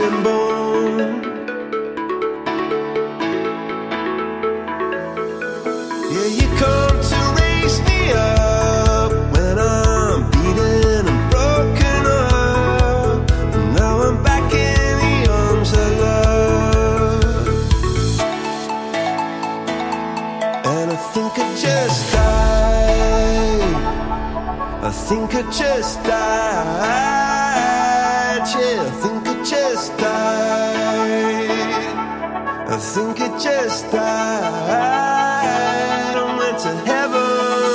and bone. Yeah, you come to raise me up when I'm beaten and broken up. And now I'm back in the arms of love. And I think I just died. I think I just died. Yeah, I think I just died. I think I just died. I went to heaven.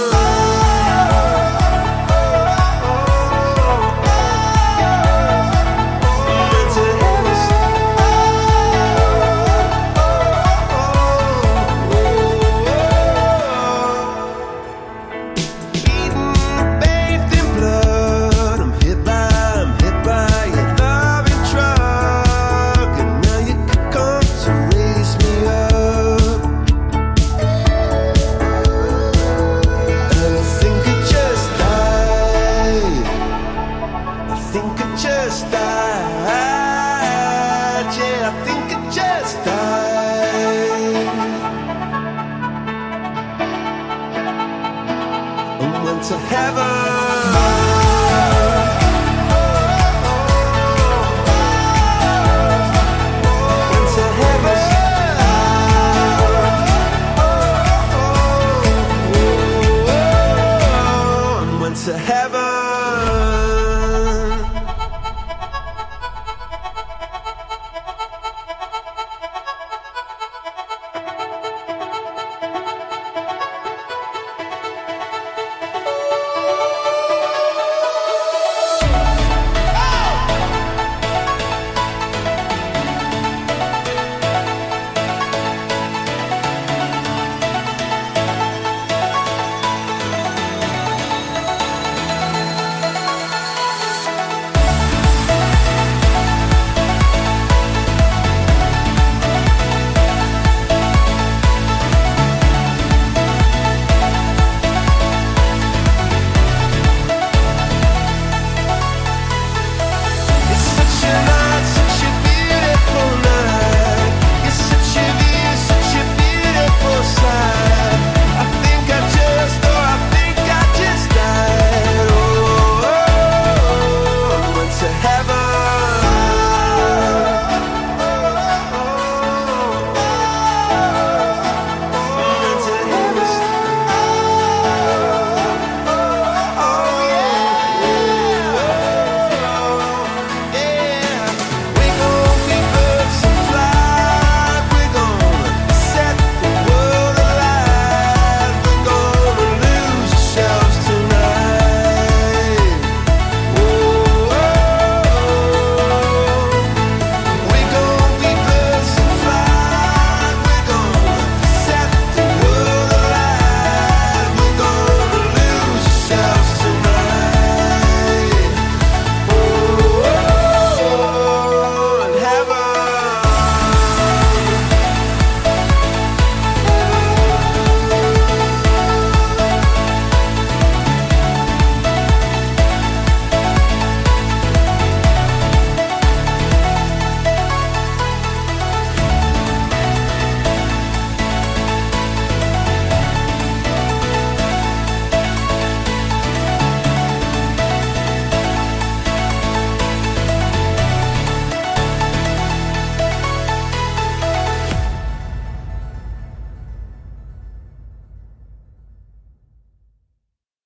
Just died, yeah, I think I just died. I went to heaven.